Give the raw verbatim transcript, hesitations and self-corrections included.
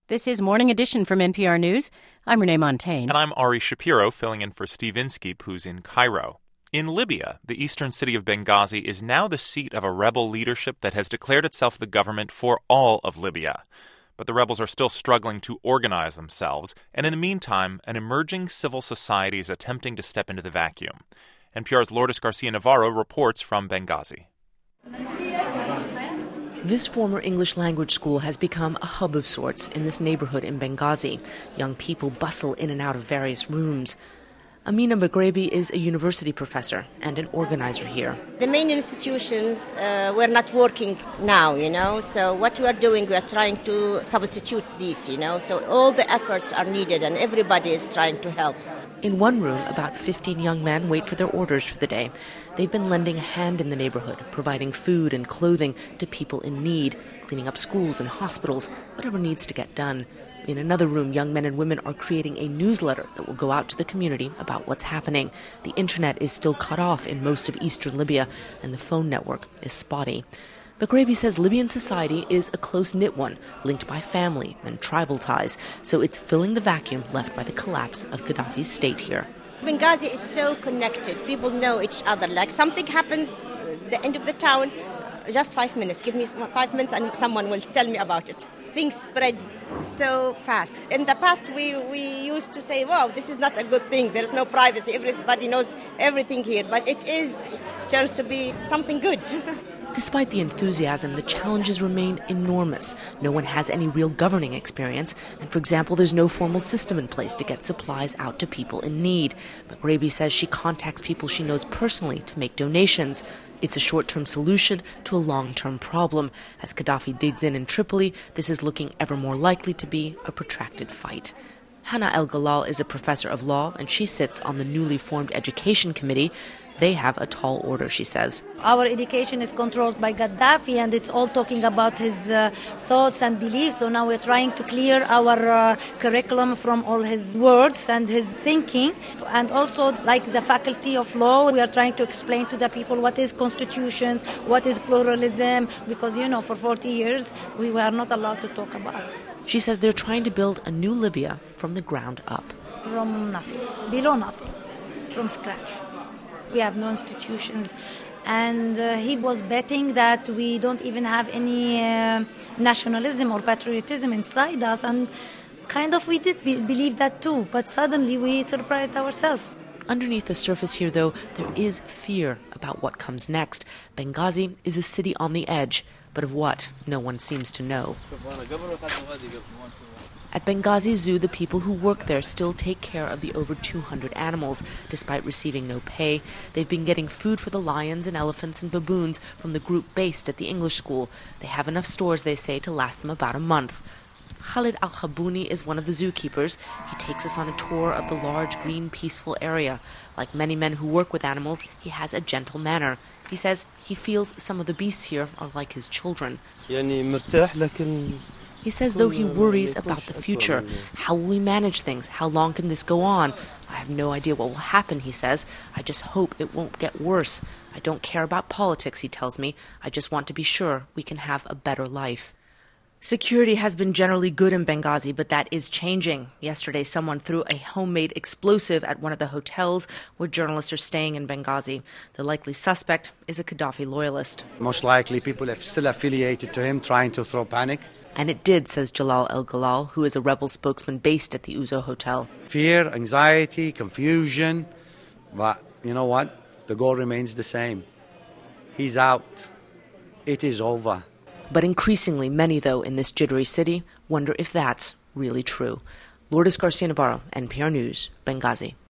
This is Morning Edition from N P R News. I'm Renee Montaigne. And I'm Ari Shapiro, filling in for Steve Inskeep, who's in Cairo. In Libya, the eastern city of Benghazi is now the seat of a rebel leadership that has declared itself the government for all of Libya. But the rebels are still struggling to organize themselves, and in the meantime, an emerging civil society is attempting to step into the vacuum. N P R's Lourdes Garcia Navarro reports from Benghazi. This former English language school has become a hub of sorts in this neighborhood in Benghazi. Young people bustle in and out of various rooms. Amina Maghrebi is a university professor and an organizer here. The main institutions uh, were not working now, you know, so what we are doing, we are trying to substitute these, you know, so all the efforts are needed and everybody is trying to help. In one room, about fifteen young men wait for their orders for the day. They've been lending a hand in the neighborhood, providing food and clothing to people in need, cleaning up schools and hospitals, whatever needs to get done. In another room, young men and women are creating a newsletter that will go out to the community about what's happening. The internet is still cut off in most of eastern Libya, and the phone network is spotty. Maghrebi says Libyan society is a close-knit one, linked by family and tribal ties, so it's filling the vacuum left by the collapse of Gaddafi's state here. Benghazi is so connected. People know each other. Like something happens at the end of the town, just five minutes. Give me five minutes and someone will tell me about it. Things spread so fast. In the past, we, we used to say, wow, this is not a good thing. There's no privacy. Everybody knows everything here. But it is, it turns to be something good. Despite the enthusiasm, the challenges remain enormous. No one has any real governing experience, and for example, there's no formal system in place to get supplies out to people in need. Maghrebi says she contacts people she knows personally to make donations. It's a short-term solution to a long-term problem. As Gaddafi digs in in Tripoli, this is looking ever more likely to be a protracted fight. Hannah El-Galal is a professor of law, and she sits on the newly formed education committee. They have a tall order, she says. Our education is controlled by Gaddafi, and it's all talking about his uh, thoughts and beliefs. So now we're trying to clear our uh, curriculum from all his words and his thinking. And also, like the faculty of law, we are trying to explain to the people what is constitutions, what is pluralism, because, you know, for forty years, we were not allowed to talk about it. She says they're trying to build a new Libya from the ground up. From nothing, below nothing, from scratch. We have no institutions, and uh, he was betting that we don't even have any uh, nationalism or patriotism inside us, and kind of we did be- believe that too, but suddenly we surprised ourselves. Underneath the surface here, though, there is fear about what comes next. Benghazi is a city on the edge, but of what, no one seems to know. At Benghazi Zoo, the people who work there still take care of the over two hundred animals. Despite receiving no pay, they've been getting food for the lions and elephants and baboons from the group based at the English school. They have enough stores, they say, to last them about a month. Khalid Al-Khabouni is one of the zookeepers. He takes us on a tour of the large, green, peaceful area. Like many men who work with animals, he has a gentle manner. He says he feels some of the beasts here are like his children. He says, though, he worries about the future. How will we manage things? How long can this go on? I have no idea what will happen, he says. I just hope it won't get worse. I don't care about politics, he tells me. I just want to be sure we can have a better life. Security has been generally good in Benghazi, but that is changing. Yesterday, someone threw a homemade explosive at one of the hotels where journalists are staying in Benghazi. The likely suspect is a Gaddafi loyalist. Most likely people are still affiliated to him, trying to throw panic. And it did, says Jalal El-Galal, who is a rebel spokesman based at the Ouzo Hotel. Fear, anxiety, confusion. But you know what? The goal remains the same. He's out. It is over. But increasingly, many, though, in this jittery city wonder if that's really true. Lourdes Garcia Navarro, N P R News, Benghazi.